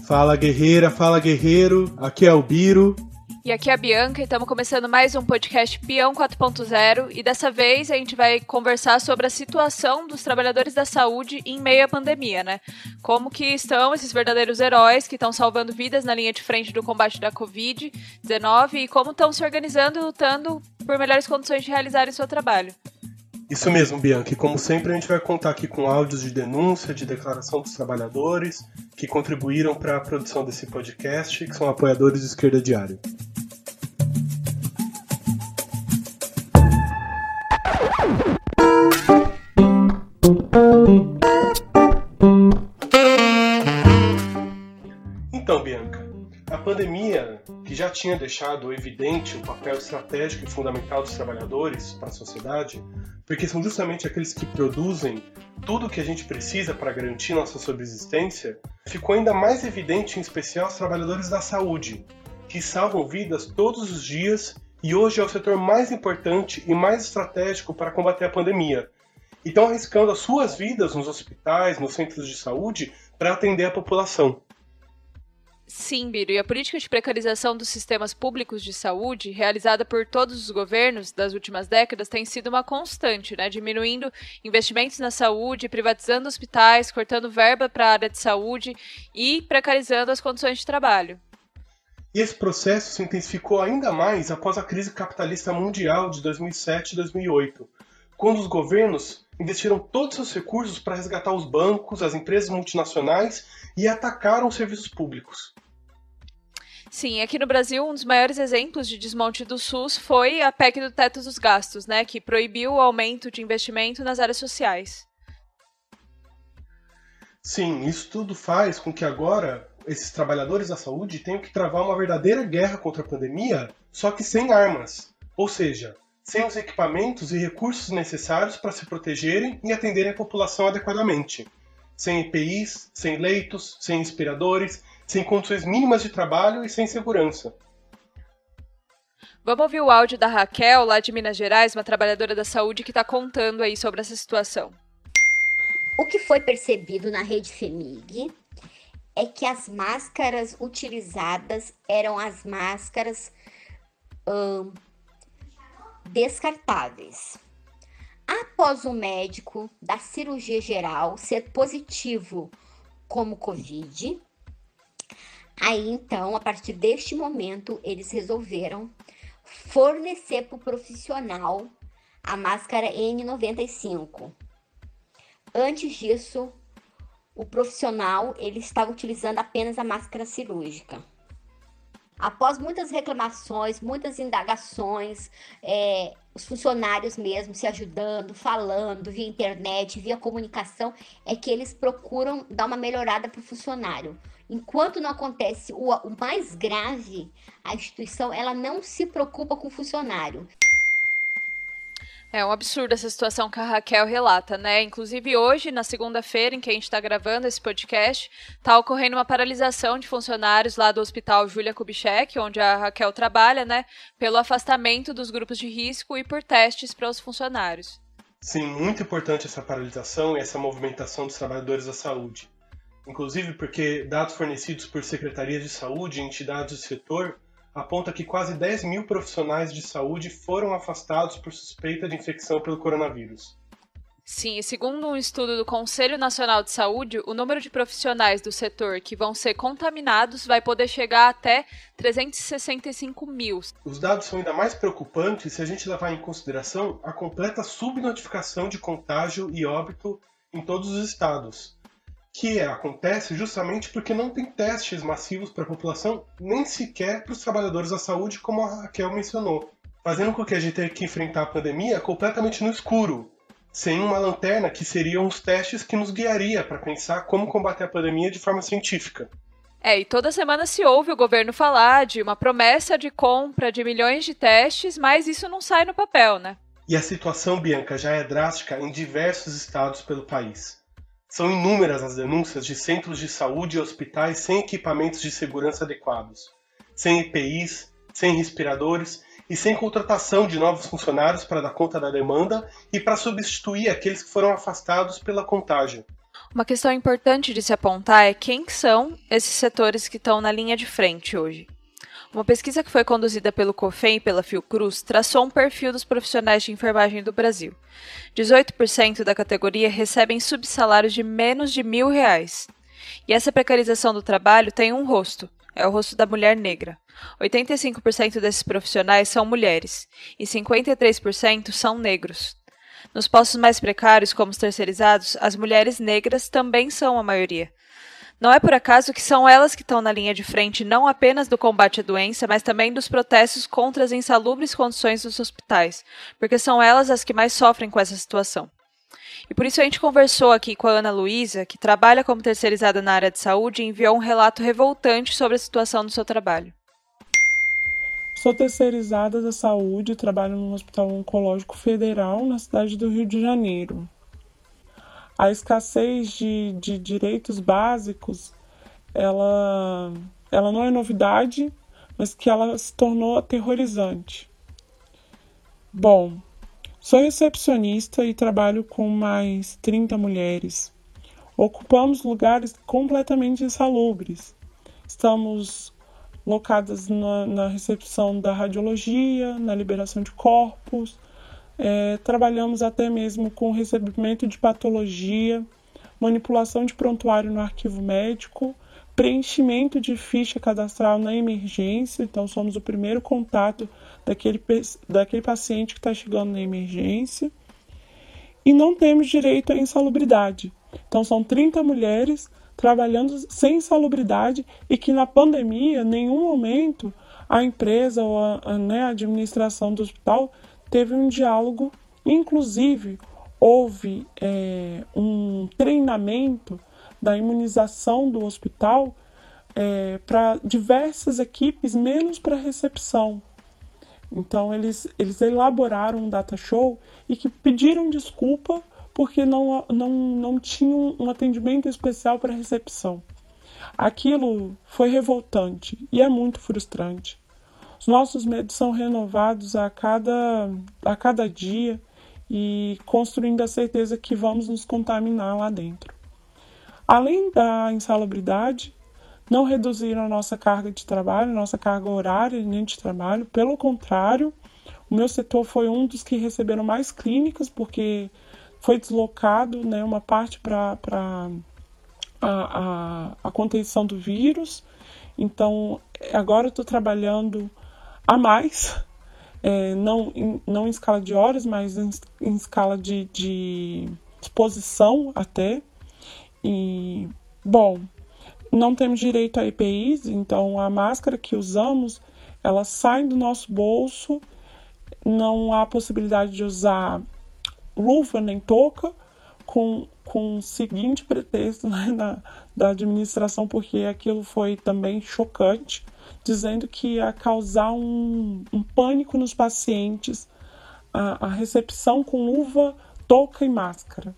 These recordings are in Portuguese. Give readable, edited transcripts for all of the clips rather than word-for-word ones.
Fala guerreira, fala guerreiro, aqui é o Biro. E aqui é a Bianca e estamos começando mais um podcast Peão 4.0 e dessa vez a gente vai conversar sobre a situação dos trabalhadores da saúde em meio à pandemia, né? Como que estão esses verdadeiros heróis que estão salvando vidas na linha de frente do combate da Covid-19 e como estão se organizando e lutando por melhores condições de realizarem seu trabalho. Isso mesmo, Bianca. E como sempre, a gente vai contar aqui com áudios de denúncia, de declaração dos trabalhadores que contribuíram para a produção desse podcast, que são apoiadores do Esquerda Diário. Então, Bianca, a pandemia, que já tinha deixado evidente o papel estratégico e fundamental dos trabalhadores para a sociedade, porque são justamente aqueles que produzem tudo o que a gente precisa para garantir nossa subsistência, ficou ainda mais evidente, em especial, os trabalhadores da saúde, que salvam vidas todos os dias e hoje é o setor mais importante e mais estratégico para combater a pandemia. E estão arriscando as suas vidas nos hospitais, nos centros de saúde, para atender a população. Sim, Biro, e a política de precarização dos sistemas públicos de saúde, realizada por todos os governos das últimas décadas, tem sido uma constante, né? Diminuindo investimentos na saúde, privatizando hospitais, cortando verba para a área de saúde e precarizando as condições de trabalho. E esse processo se intensificou ainda mais após a crise capitalista mundial de 2007 e 2008, quando os governos investiram todos os seus recursos para resgatar os bancos, as empresas multinacionais e atacaram os serviços públicos. Sim, aqui no Brasil, um dos maiores exemplos de desmonte do SUS foi a PEC do teto dos gastos, né, que proibiu o aumento de investimento nas áreas sociais. Sim, isso tudo faz com que agora esses trabalhadores da saúde tenham que travar uma verdadeira guerra contra a pandemia, só que sem armas, ou seja, sem os equipamentos e recursos necessários para se protegerem e atenderem a população adequadamente. Sem EPIs, sem leitos, sem respiradores, sem condições mínimas de trabalho e sem segurança. Vamos ouvir o áudio da Raquel, lá de Minas Gerais, uma trabalhadora da saúde que está contando aí sobre essa situação. O que foi percebido na rede FHEMIG é que as máscaras utilizadas eram as máscaras descartáveis. Após o médico da cirurgia geral ser positivo como Covid, aí então, a partir deste momento, eles resolveram fornecer para o profissional a máscara N95. Antes disso, o profissional ele estava utilizando apenas a máscara cirúrgica. Após muitas reclamações, muitas indagações, os funcionários mesmo se ajudando, falando via internet, via comunicação, é que eles procuram dar uma melhorada para o funcionário. Enquanto não acontece o mais grave, a instituição ela não se preocupa com o funcionário. É um absurdo essa situação que a Raquel relata, né? Inclusive hoje, na segunda-feira, em que a gente está gravando esse podcast, está ocorrendo uma paralisação de funcionários lá do Hospital Júlia Kubitschek, onde a Raquel trabalha, né? Pelo afastamento dos grupos de risco e por testes para os funcionários. Sim, muito importante essa paralisação e essa movimentação dos trabalhadores da saúde. Inclusive porque dados fornecidos por secretarias de saúde e entidades do setor aponta que quase 10 mil profissionais de saúde foram afastados por suspeita de infecção pelo coronavírus. Sim, e segundo um estudo do Conselho Nacional de Saúde, o número de profissionais do setor que vão ser contaminados vai poder chegar até 365 mil. Os dados são ainda mais preocupantes se a gente levar em consideração a completa subnotificação de contágio e óbito em todos os estados, que acontece justamente porque não tem testes massivos para a população, nem sequer para os trabalhadores da saúde, como a Raquel mencionou, fazendo com que a gente tenha que enfrentar a pandemia completamente no escuro, sem uma lanterna que seriam os testes que nos guiaria para pensar como combater a pandemia de forma científica. E toda semana se ouve o governo falar de uma promessa de compra de milhões de testes, mas isso não sai no papel, né? E a situação, Bianca, já é drástica em diversos estados pelo país. São inúmeras as denúncias de centros de saúde e hospitais sem equipamentos de segurança adequados, sem EPIs, sem respiradores e sem contratação de novos funcionários para dar conta da demanda e para substituir aqueles que foram afastados pela contágio. Uma questão importante de se apontar é quem são esses setores que estão na linha de frente hoje. Uma pesquisa que foi conduzida pelo COFEM e pela Fiocruz traçou um perfil dos profissionais de enfermagem do Brasil. 18% da categoria recebem subsalários de menos de R$1.000. E essa precarização do trabalho tem um rosto, é o rosto da mulher negra. 85% desses profissionais são mulheres e 53% são negros. Nos postos mais precários, como os terceirizados, as mulheres negras também são a maioria. Não é por acaso que são elas que estão na linha de frente não apenas do combate à doença, mas também dos protestos contra as insalubres condições dos hospitais, porque são elas as que mais sofrem com essa situação. E por isso a gente conversou aqui com a Ana Luísa, que trabalha como terceirizada na área de saúde e enviou um relato revoltante sobre a situação do seu trabalho. Sou terceirizada da saúde e trabalho no Hospital Oncológico Federal na cidade do Rio de Janeiro. A escassez de direitos básicos, ela não é novidade, mas que ela se tornou aterrorizante. Bom, sou recepcionista e trabalho com mais 30 mulheres. Ocupamos lugares completamente insalubres. Estamos locadas na recepção da radiologia, na liberação de corpos. Trabalhamos até mesmo com recebimento de patologia, manipulação de prontuário no arquivo médico, preenchimento de ficha cadastral na emergência. Então, somos o primeiro contato daquele paciente que está chegando na emergência. E não temos direito à insalubridade. Então, são 30 mulheres trabalhando sem insalubridade e que na pandemia, em nenhum momento, a empresa ou a administração do hospital teve um diálogo. Inclusive, houve um treinamento da imunização do hospital para diversas equipes, menos para a recepção. Então, eles elaboraram um data show e que pediram desculpa porque não tinham um atendimento especial para a recepção. Aquilo foi revoltante e é muito frustrante. Os nossos medos são renovados a cada dia e construindo a certeza que vamos nos contaminar lá dentro. Além da insalubridade, não reduziram a nossa carga de trabalho, nossa carga horária nem de trabalho. Pelo contrário, o meu setor foi um dos que receberam mais clínicas, porque foi deslocado uma parte para a contenção do vírus. Então, agora eu estou trabalhando a mais, não em escala de horas, mas em escala de exposição até. E, bom, não temos direito a EPIs, então a máscara que usamos, ela sai do nosso bolso, não há possibilidade de usar luva nem touca, com o seguinte pretexto da administração, porque aquilo foi também chocante, dizendo que ia causar um pânico nos pacientes, a recepção com luva, touca e máscara.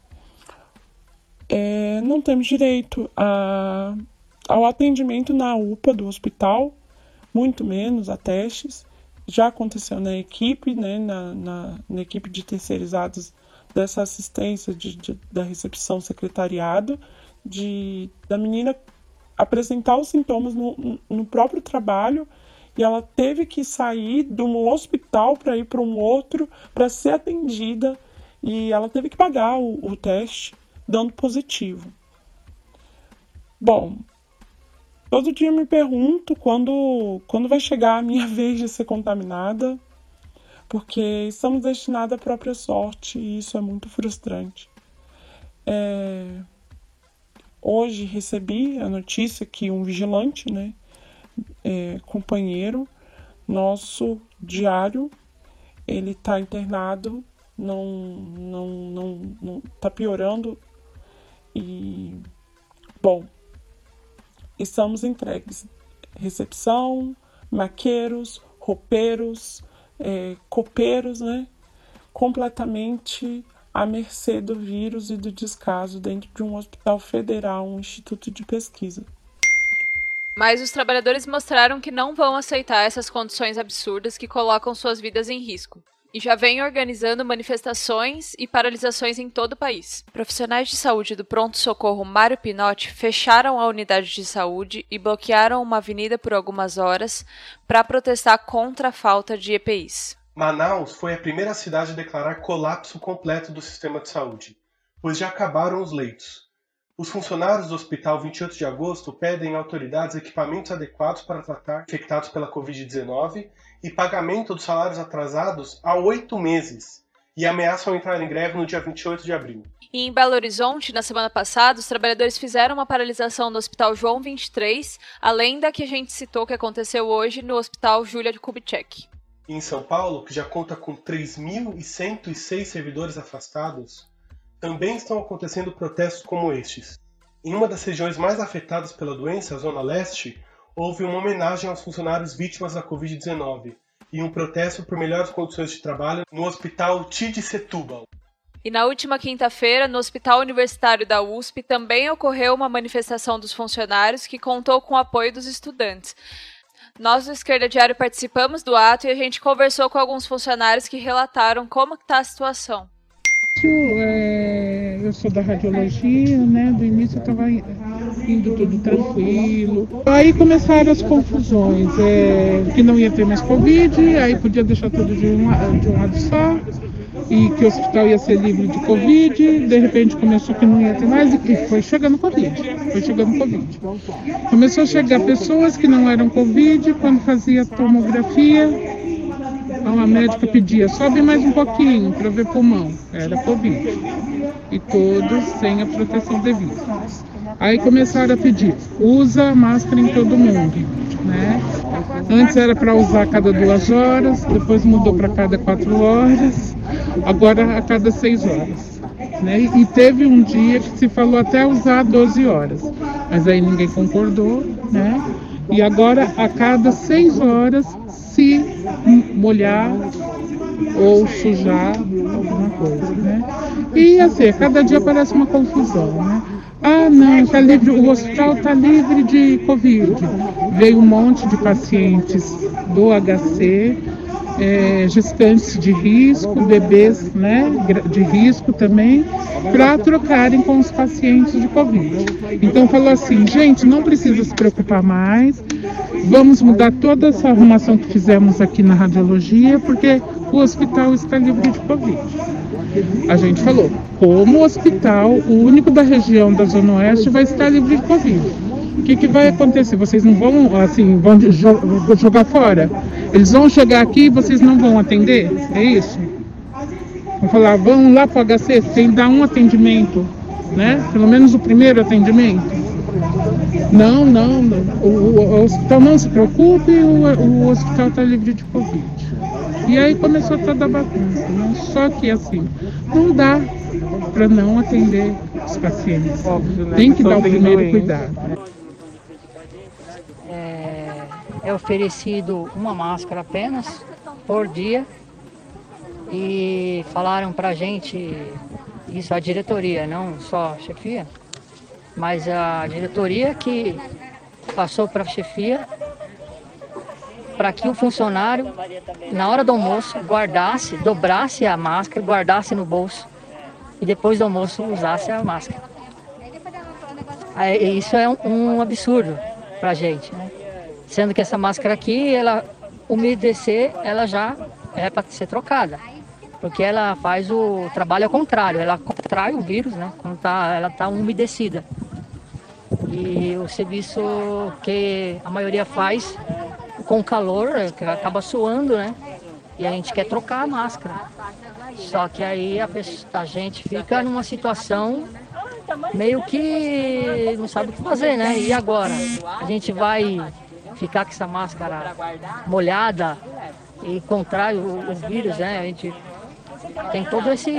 Não temos direito ao atendimento na UPA do hospital, muito menos a testes. Já aconteceu na equipe, na equipe de terceirizados dessa assistência da recepção secretariado, da menina apresentar os sintomas no próprio trabalho e ela teve que sair de um hospital para ir para um outro para ser atendida e ela teve que pagar o teste dando positivo. Bom, todo dia eu me pergunto quando vai chegar a minha vez de ser contaminada, porque estamos destinados à própria sorte e isso é muito frustrante. Hoje recebi a notícia que um vigilante, companheiro nosso diário, ele está internado, não está piorando e, bom, estamos entregues. Recepção, maqueiros, roupeiros, copeiros, completamente à mercê do vírus e do descaso dentro de um hospital federal, um instituto de pesquisa. Mas os trabalhadores mostraram que não vão aceitar essas condições absurdas que colocam suas vidas em risco. e já vem organizando manifestações e paralisações em todo o país. Profissionais de saúde do pronto-socorro Mário Pinotti fecharam a unidade de saúde e bloquearam uma avenida por algumas horas para protestar contra a falta de EPIs. Manaus foi a primeira cidade a declarar colapso completo do sistema de saúde, pois já acabaram os leitos. Os funcionários do Hospital 28 de Agosto pedem à autoridades equipamentos adequados para tratar infectados pela Covid-19 e pagamento dos salários atrasados há 8 meses, e ameaçam entrar em greve no dia 28 de abril. E em Belo Horizonte, na semana passada, os trabalhadores fizeram uma paralisação no Hospital João 23, além da que a gente citou que aconteceu hoje no Hospital Júlia de Kubitschek. E em São Paulo, que já conta com 3.106 servidores afastados, também estão acontecendo protestos como estes. Em uma das regiões mais afetadas pela doença, a Zona Leste, houve uma homenagem aos funcionários vítimas da Covid-19 e um protesto por melhores condições de trabalho no Hospital TID Setúbal. E na última quinta-feira, no Hospital Universitário da USP, também ocorreu uma manifestação dos funcionários que contou com o apoio dos estudantes. Nós do Esquerda Diário participamos do ato e a gente conversou com alguns funcionários que relataram como está a situação. Eu sou da radiologia, né? Do início eu estava indo tudo tranquilo. Aí começaram as confusões, que não ia ter mais Covid, aí podia deixar tudo de um lado só, e que o hospital ia ser livre de Covid, de repente começou que não ia ter mais, e foi chegando Covid. Começou a chegar pessoas que não eram Covid, quando fazia tomografia, a médica pedia, sobe mais um pouquinho para ver pulmão, era Covid, e todos sem a proteção devida. Aí começaram a pedir, usa máscara em todo mundo, né? Antes era para usar a cada 2 horas, depois mudou para cada 4 horas, agora a cada 6 horas. Né? E teve um dia que se falou até usar 12 horas, mas aí ninguém concordou, né? E agora a cada 6 horas, se molhar ou sujar alguma coisa, né? E assim, cada dia parece uma confusão, né? Ah, não, tá livre, o hospital está livre de Covid. Veio um monte de pacientes do HC, gestantes de risco, bebês, né, de risco também, para trocarem com os pacientes de Covid. Então falou assim, gente, não precisa se preocupar mais, vamos mudar toda essa arrumação que fizemos aqui na radiologia, porque o hospital está livre de Covid. A gente falou, como o hospital, o único da região da Zona Oeste, vai estar livre de Covid. O que vai acontecer? Vocês não vão, assim, vão jogar fora? Eles vão chegar aqui e vocês não vão atender? É isso? Vão falar, vão lá para o HC sem dar um atendimento, né? Pelo menos o primeiro atendimento. Não. O hospital não se preocupe, o hospital está livre de Covid. E aí começou toda a bagunça, né? Só que assim, não dá para não atender os pacientes. Óbvio, né? Tem que dar o primeiro cuidado. É oferecido uma máscara apenas por dia e falaram pra gente, isso a diretoria, não só a chefia, mas a diretoria que passou para a chefia para que o funcionário, na hora do almoço, guardasse, dobrasse a máscara, guardasse no bolso e depois do almoço usasse a máscara. Isso é um absurdo pra gente, né? Sendo que essa máscara aqui, ela umedecer, ela já é para ser trocada, porque ela faz o trabalho ao contrário, ela contrai o vírus, né? Quando ela está umedecida. E o serviço que a maioria faz com calor, que acaba suando, né? E a gente quer trocar a máscara. Só que aí a gente fica numa situação meio que não sabe o que fazer, né? E agora? A gente vai ficar com essa máscara molhada e contrai o vírus, né? A gente tem todo esse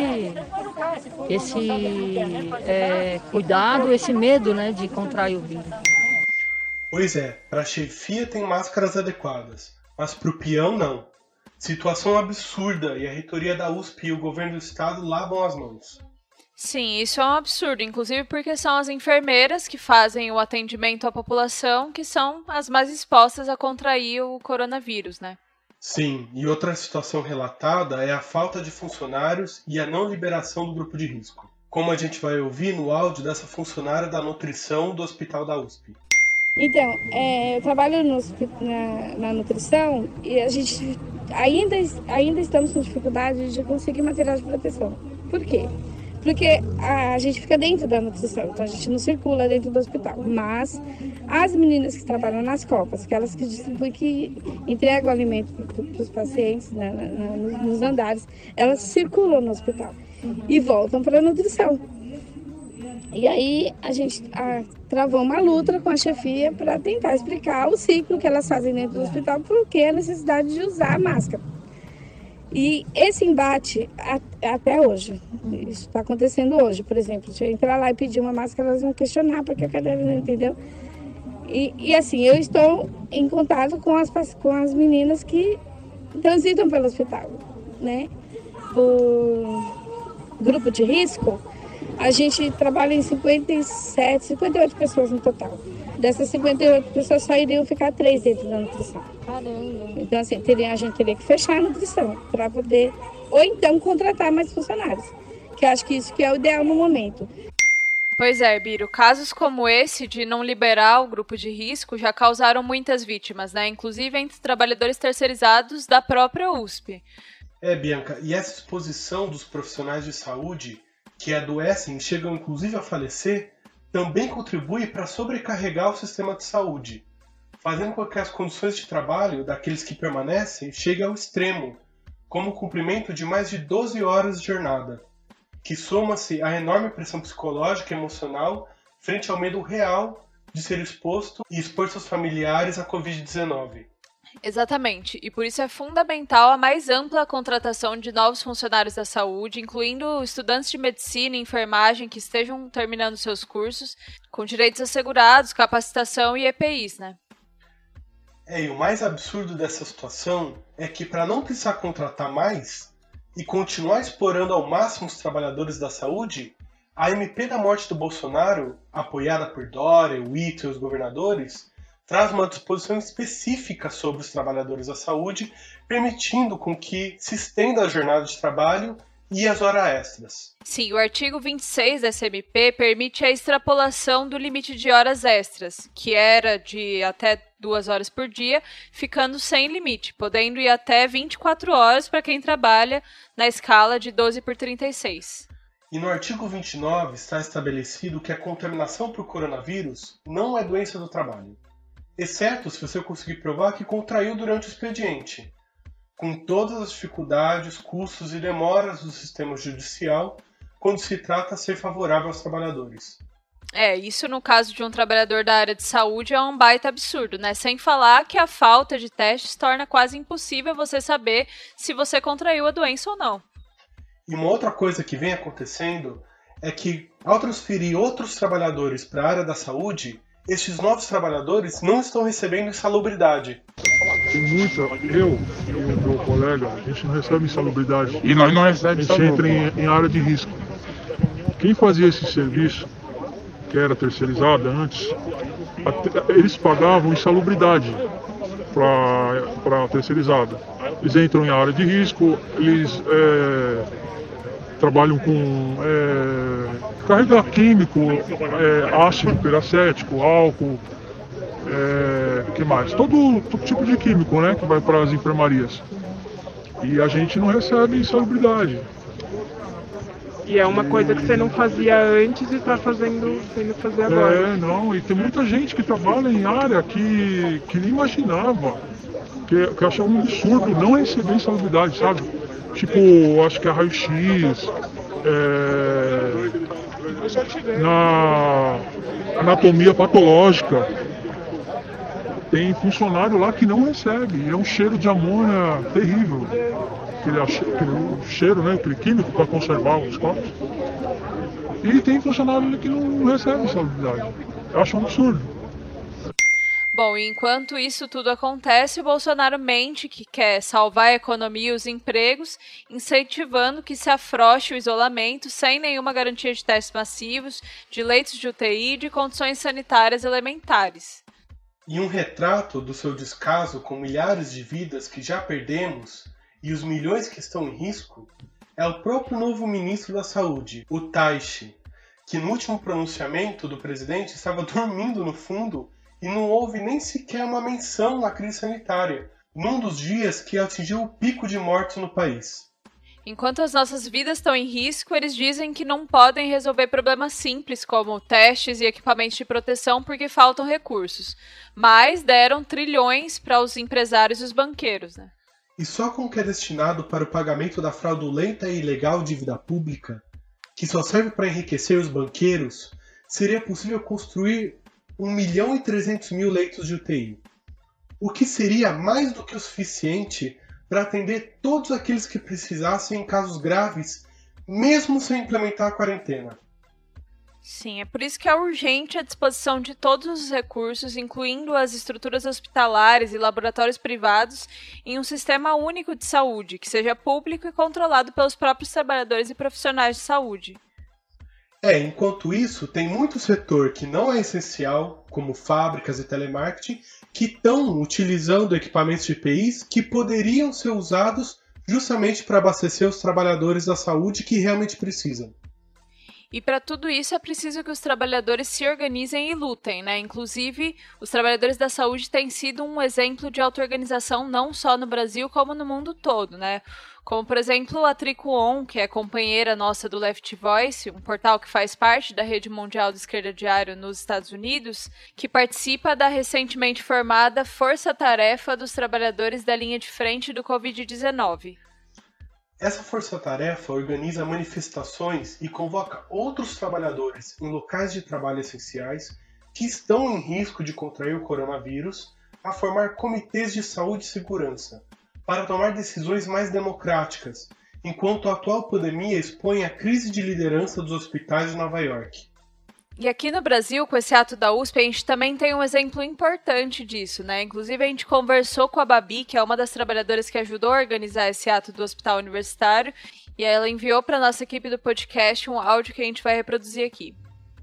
cuidado, esse medo, né, de contrair o vírus. Pois é, para a chefia tem máscaras adequadas, mas para o peão não. Situação absurda e a reitoria da USP e o governo do estado lavam as mãos. Sim, isso é um absurdo, inclusive porque são as enfermeiras que fazem o atendimento à população que são as mais expostas a contrair o coronavírus, né? Sim, e outra situação relatada é a falta de funcionários e a não liberação do grupo de risco, como a gente vai ouvir no áudio dessa funcionária da nutrição do hospital da USP. Então, eu trabalho na nutrição e a gente ainda estamos com dificuldade de conseguir material de proteção. Por quê? Porque a gente fica dentro da nutrição, então a gente não circula dentro do hospital. Mas as meninas que trabalham nas copas, aquelas que distribuem, que entregam o alimento para os pacientes nos andares, elas circulam no hospital e voltam para a nutrição. E aí a gente travou uma luta com a chefia para tentar explicar o ciclo que elas fazem dentro do hospital, porque a necessidade de usar a máscara. E esse embate até hoje, isso está acontecendo hoje, por exemplo, se eu entrar lá e pedir uma máscara, elas vão questionar porque a cadeira não entendeu. E assim, eu estou em contato com as meninas que transitam pelo hospital, né? O grupo de risco, a gente trabalha em 58 pessoas no total. Dessas 58 pessoas só iriam ficar 3 dentro da nutrição. Caramba. Então, assim, a gente teria que fechar a nutrição para poder, ou então contratar mais funcionários, que eu acho que isso que é o ideal no momento. Pois é, Biro, casos como esse de não liberar o grupo de risco já causaram muitas vítimas, né? Inclusive entre trabalhadores terceirizados da própria USP. Bianca, e essa exposição dos profissionais de saúde que adoecem e chegam inclusive a falecer, também contribui para sobrecarregar o sistema de saúde, fazendo com que as condições de trabalho daqueles que permanecem cheguem ao extremo, como o cumprimento de mais de 12 horas de jornada, que soma-se à enorme pressão psicológica e emocional frente ao medo real de ser exposto e expor seus familiares à Covid-19. Exatamente, e por isso é fundamental a mais ampla contratação de novos funcionários da saúde, incluindo estudantes de medicina e enfermagem que estejam terminando seus cursos, com direitos assegurados, capacitação e EPIs, né? E o mais absurdo dessa situação é que, para não precisar contratar mais e continuar explorando ao máximo os trabalhadores da saúde, a MP da morte do Bolsonaro, apoiada por Dória, Witzel e os governadores, traz uma disposição específica sobre os trabalhadores da saúde, permitindo com que se estenda a jornada de trabalho e as horas extras. Sim, o artigo 26 dessa MP permite a extrapolação do limite de horas extras, que era de até 2 horas por dia, ficando sem limite, podendo ir até 24 horas para quem trabalha na escala de 12 por 36. E no artigo 29 está estabelecido que a contaminação por coronavírus não é doença do trabalho, exceto se você conseguir provar que contraiu durante o expediente, com todas as dificuldades, custos e demoras do sistema judicial quando se trata de ser favorável aos trabalhadores. Isso no caso de um trabalhador da área de saúde é um baita absurdo, né? Sem falar que a falta de testes torna quase impossível você saber se você contraiu a doença ou não. E uma outra coisa que vem acontecendo é que, ao transferir outros trabalhadores para a área da saúde, estes novos trabalhadores não estão recebendo insalubridade. Tem muita, eu e o meu colega, a gente não recebe insalubridade. E nós não recebemos. A gente entra em área de risco. Quem fazia esse serviço, que era terceirizada antes, eles pagavam insalubridade para a terceirizada. Eles entram em área de risco, eles trabalham com carregar químico, ácido peracético, álcool, que mais? Todo tipo de químico, né, que vai para as enfermarias. E a gente não recebe insalubridade. E é uma coisa que você não fazia antes e está indo fazer agora. Não, e tem muita gente que trabalha em área que nem imaginava, que achava um absurdo não receber insalubridade, sabe? Tipo, acho que é raio-x, na anatomia patológica. Tem funcionário lá que não recebe, é um cheiro de amônia terrível. Aquele cheiro, né, aquele químico para conservar os corpos. E tem funcionário que não recebe insalubridade. Eu acho um absurdo. Bom, enquanto isso tudo acontece, o Bolsonaro mente que quer salvar a economia e os empregos, incentivando que se afrouxe o isolamento sem nenhuma garantia de testes massivos, de leitos de UTI e de condições sanitárias elementares. E um retrato do seu descaso com milhares de vidas que já perdemos e os milhões que estão em risco é o próprio novo ministro da Saúde, o Taishi, que no último pronunciamento do presidente estava dormindo no fundo e não houve nem sequer uma menção à crise sanitária, num dos dias que atingiu o pico de mortes no país. Enquanto as nossas vidas estão em risco, eles dizem que não podem resolver problemas simples como testes e equipamentos de proteção porque faltam recursos, mas deram trilhões para os empresários e os banqueiros, né? E só com o que é destinado para o pagamento da fraudulenta e ilegal dívida pública, que só serve para enriquecer os banqueiros, seria possível construir 1.300.000 leitos de UTI, o que seria mais do que o suficiente para atender todos aqueles que precisassem em casos graves, mesmo sem implementar a quarentena. Sim, é por isso que é urgente a disposição de todos os recursos, incluindo as estruturas hospitalares e laboratórios privados, em um sistema único de saúde, que seja público e controlado pelos próprios trabalhadores e profissionais de saúde. Enquanto isso, tem muito setor que não é essencial, como fábricas e telemarketing, que estão utilizando equipamentos de EPIs que poderiam ser usados justamente para abastecer os trabalhadores da saúde que realmente precisam. E para tudo isso é preciso que os trabalhadores se organizem e lutem, né? Inclusive, os trabalhadores da saúde têm sido um exemplo de auto-organização não só no Brasil, como no mundo todo, né? Como, por exemplo, a Tricuon, que é companheira nossa do Left Voice, um portal que faz parte da Rede Mundial de Esquerda Diário nos Estados Unidos, que participa da recentemente formada Força Tarefa dos Trabalhadores da Linha de Frente do Covid-19. Essa força-tarefa organiza manifestações e convoca outros trabalhadores em locais de trabalho essenciais que estão em risco de contrair o coronavírus a formar comitês de saúde e segurança para tomar decisões mais democráticas, enquanto a atual pandemia expõe a crise de liderança dos hospitais de Nova York. E aqui no Brasil, com esse ato da USP, a gente também tem um exemplo importante disso, né? Inclusive, a gente conversou com a Babi, que é uma das trabalhadoras que ajudou a organizar esse ato do Hospital Universitário, e ela enviou para a nossa equipe do podcast um áudio que a gente vai reproduzir aqui.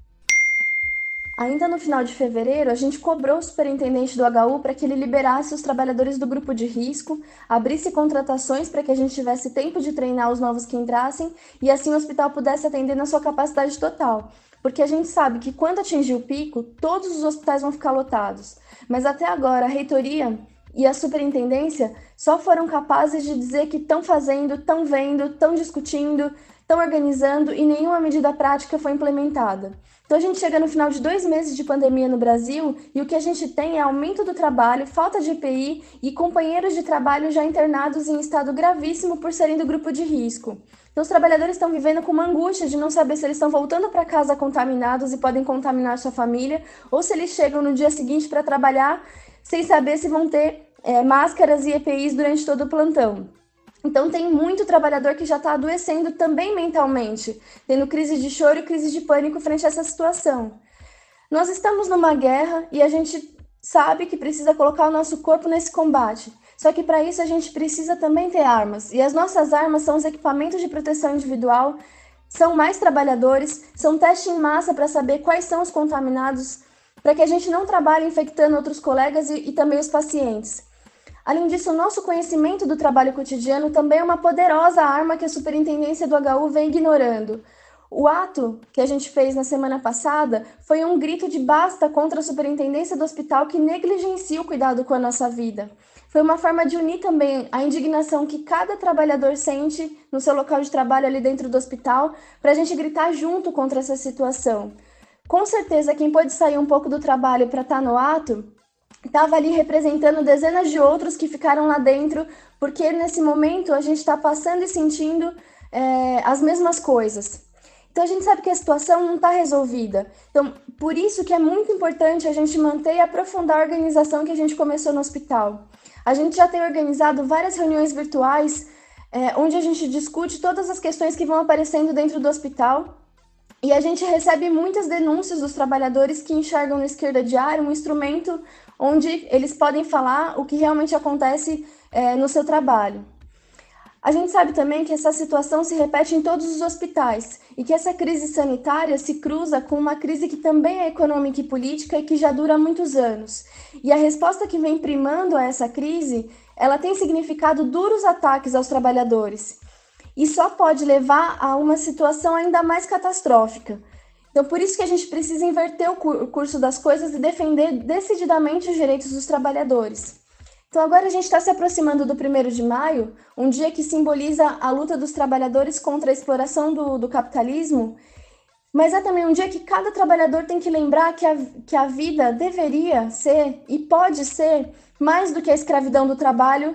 Ainda no final de fevereiro, a gente cobrou o superintendente do HU para que ele liberasse os trabalhadores do grupo de risco, abrisse contratações para que a gente tivesse tempo de treinar os novos que entrassem e assim o hospital pudesse atender na sua capacidade total. Porque a gente sabe que quando atingir o pico, todos os hospitais vão ficar lotados. Mas até agora a reitoria e a superintendência só foram capazes de dizer que estão fazendo, estão vendo, estão discutindo, estão organizando e nenhuma medida prática foi implementada. Então a gente chega no final de 2 meses de pandemia no Brasil e o que a gente tem é aumento do trabalho, falta de EPI e companheiros de trabalho já internados em estado gravíssimo por serem do grupo de risco. Então os trabalhadores estão vivendo com uma angústia de não saber se eles estão voltando para casa contaminados e podem contaminar sua família ou se eles chegam no dia seguinte para trabalhar sem saber se vão ter máscaras e EPIs durante todo o plantão. Então tem muito trabalhador que já está adoecendo também mentalmente, tendo crise de choro e crise de pânico frente a essa situação. Nós estamos numa guerra e a gente sabe que precisa colocar o nosso corpo nesse combate. Só que para isso a gente precisa também ter armas. E as nossas armas são os equipamentos de proteção individual, são mais trabalhadores, são testes em massa para saber quais são os contaminados, para que a gente não trabalhe infectando outros colegas e também os pacientes. Além disso, o nosso conhecimento do trabalho cotidiano também é uma poderosa arma que a superintendência do HU vem ignorando. O ato que a gente fez na semana passada foi um grito de basta contra a superintendência do hospital que negligencia o cuidado com a nossa vida. Foi uma forma de unir também a indignação que cada trabalhador sente no seu local de trabalho ali dentro do hospital para a gente gritar junto contra essa situação. Com certeza, quem pôde sair um pouco do trabalho para estar no ato estava ali representando dezenas de outros que ficaram lá dentro, porque nesse momento a gente está passando e sentindo as mesmas coisas. Então a gente sabe que a situação não está resolvida. Então, por isso que é muito importante a gente manter e aprofundar a organização que a gente começou no hospital. A gente já tem organizado várias reuniões virtuais, onde a gente discute todas as questões que vão aparecendo dentro do hospital. E a gente recebe muitas denúncias dos trabalhadores que enxergam no Esquerda Diário um instrumento onde eles podem falar o que realmente acontece no seu trabalho. A gente sabe também que essa situação se repete em todos os hospitais e que essa crise sanitária se cruza com uma crise que também é econômica e política e que já dura há muitos anos. E a resposta que vem primando a essa crise, ela tem significado duros ataques aos trabalhadores e só pode levar a uma situação ainda mais catastrófica. Então, por isso que a gente precisa inverter o curso das coisas e defender decididamente os direitos dos trabalhadores. Então, agora a gente está se aproximando do 1º de maio, um dia que simboliza a luta dos trabalhadores contra a exploração do capitalismo, mas é também um dia que cada trabalhador tem que lembrar que a vida deveria ser e pode ser mais do que a escravidão do trabalho,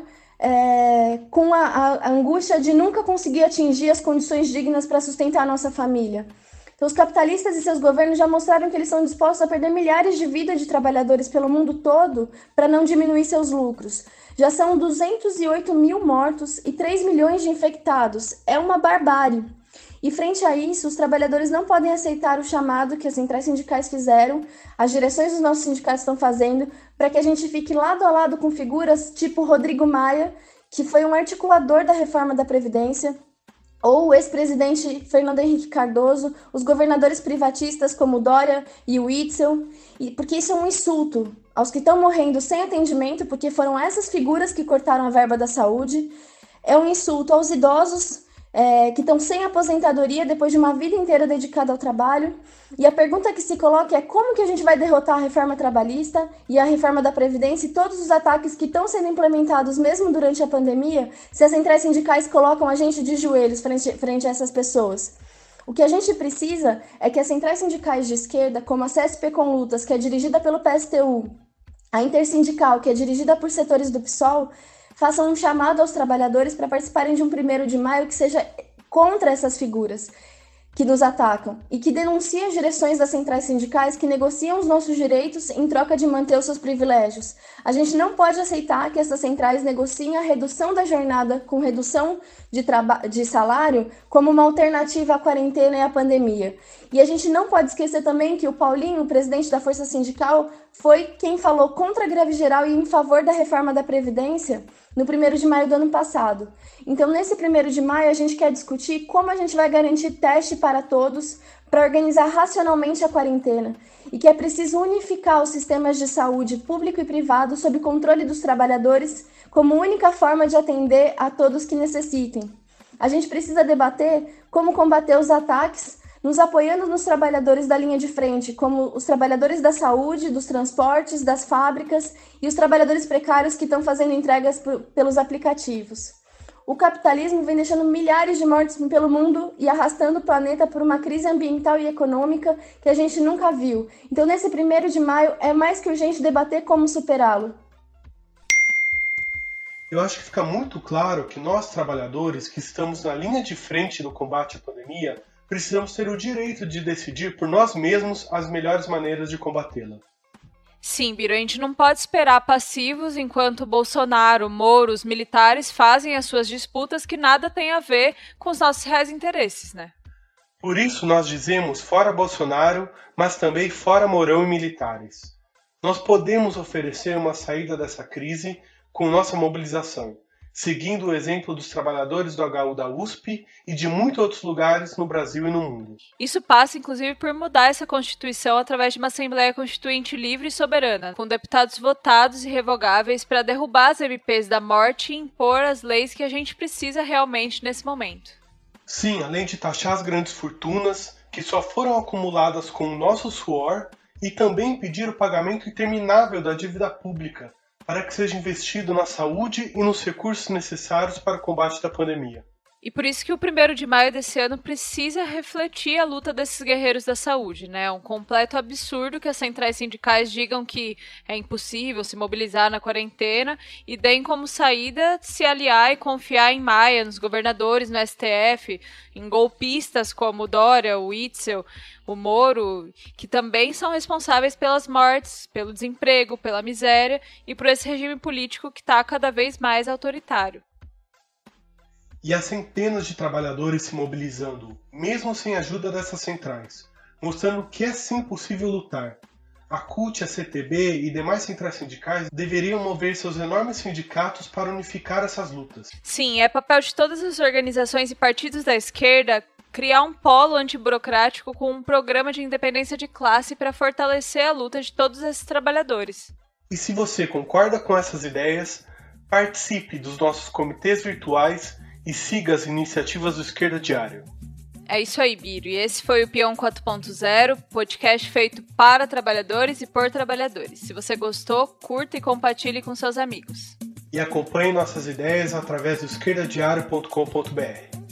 com a angústia de nunca conseguir atingir as condições dignas para sustentar a nossa família. Então, os capitalistas e seus governos já mostraram que eles são dispostos a perder milhares de vidas de trabalhadores pelo mundo todo para não diminuir seus lucros. Já são 208 mil mortos e 3 milhões de infectados. É uma barbárie. E frente a isso, os trabalhadores não podem aceitar o chamado que as centrais sindicais fizeram, as direções dos nossos sindicatos estão fazendo, para que a gente fique lado a lado com figuras tipo Rodrigo Maia, que foi um articulador da reforma da Previdência, ou o ex-presidente Fernando Henrique Cardoso, os governadores privatistas como Dória e o Witzel, porque isso é um insulto aos que estão morrendo sem atendimento, porque foram essas figuras que cortaram a verba da saúde, é um insulto aos idosos que estão sem aposentadoria depois de uma vida inteira dedicada ao trabalho, e a pergunta que se coloca é como que a gente vai derrotar a reforma trabalhista e a reforma da Previdência e todos os ataques que estão sendo implementados mesmo durante a pandemia, se as centrais sindicais colocam a gente de joelhos frente a essas pessoas. O que a gente precisa é que as centrais sindicais de esquerda, como a CSP com Lutas, que é dirigida pelo PSTU, a Intersindical, que é dirigida por setores do PSOL, façam um chamado aos trabalhadores para participarem de um 1º de maio que seja contra essas figuras que nos atacam e que denuncie as direções das centrais sindicais que negociam os nossos direitos em troca de manter os seus privilégios. A gente não pode aceitar que essas centrais negociem a redução da jornada com redução de salário como uma alternativa à quarentena e à pandemia. E a gente não pode esquecer também que o Paulinho, o presidente da Força Sindical, foi quem falou contra a greve geral e em favor da reforma da Previdência no 1º de maio do ano passado. Então, nesse 1º de maio, a gente quer discutir como a gente vai garantir teste para todos para organizar racionalmente a quarentena e que é preciso unificar os sistemas de saúde público e privado sob controle dos trabalhadores como única forma de atender a todos que necessitem. A gente precisa debater como combater os ataques, nos apoiando nos trabalhadores da linha de frente, como os trabalhadores da saúde, dos transportes, das fábricas e os trabalhadores precários que estão fazendo entregas pelos aplicativos. O capitalismo vem deixando milhares de mortes pelo mundo e arrastando o planeta por uma crise ambiental e econômica que a gente nunca viu. Então, nesse 1º de maio, é mais que urgente debater como superá-lo. Eu acho que fica muito claro que nós, trabalhadores, que estamos na linha de frente do combate à pandemia, precisamos ter o direito de decidir por nós mesmos as melhores maneiras de combatê-la. Sim, Biro, a gente não pode esperar passivos enquanto Bolsonaro, Moro, os militares fazem as suas disputas que nada tem a ver com os nossos reais interesses, né? Por isso nós dizemos fora Bolsonaro, mas também fora Mourão e militares. Nós podemos oferecer uma saída dessa crise com nossa mobilização, seguindo o exemplo dos trabalhadores do HU da USP e de muitos outros lugares no Brasil e no mundo. Isso passa, inclusive, por mudar essa Constituição através de uma Assembleia Constituinte livre e soberana, com deputados votados e revogáveis para derrubar as MPs da morte e impor as leis que a gente precisa realmente nesse momento. Sim, além de taxar as grandes fortunas, que só foram acumuladas com o nosso suor, e também impedir o pagamento interminável da dívida pública, para que seja investido na saúde e nos recursos necessários para o combate da pandemia. E por isso que o 1º de maio desse ano precisa refletir a luta desses guerreiros da saúde, né? É um completo absurdo que as centrais sindicais digam que é impossível se mobilizar na quarentena e deem como saída se aliar e confiar em Maia, nos governadores, no STF, em golpistas como o Dória, o Witzel, o Moro, que também são responsáveis pelas mortes, pelo desemprego, pela miséria e por esse regime político que está cada vez mais autoritário. E há centenas de trabalhadores se mobilizando, mesmo sem a ajuda dessas centrais, mostrando que é sim possível lutar. A CUT, a CTB e demais centrais sindicais deveriam mover seus enormes sindicatos para unificar essas lutas. Sim, é papel de todas as organizações e partidos da esquerda criar um polo antiburocrático com um programa de independência de classe para fortalecer a luta de todos esses trabalhadores. E se você concorda com essas ideias, participe dos nossos comitês virtuais e siga as iniciativas do Esquerda Diário. É isso aí, Biro. E esse foi o Peão 4.0, podcast feito para trabalhadores e por trabalhadores. Se você gostou, curta e compartilhe com seus amigos. E acompanhe nossas ideias através do esquerdadiario.com.br.